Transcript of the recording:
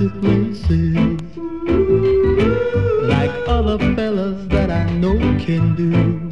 fancy places like other fellas that I know can do.